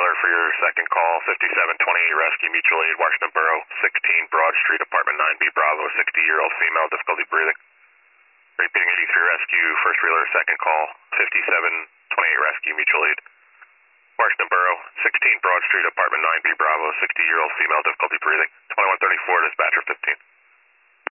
Wheeler for your second call, 5728 Rescue Mutual Aid, Washington Borough, 16 Broad Street, apartment 9B Bravo, 60-year-old female, difficulty breathing. Repeating 83 Rescue, first Wheeler, second call, 5728 Rescue Mutual Aid, Washington Borough, 16 Broad Street, apartment 9B Bravo, 60-year-old female, difficulty breathing. 2134, dispatcher 15.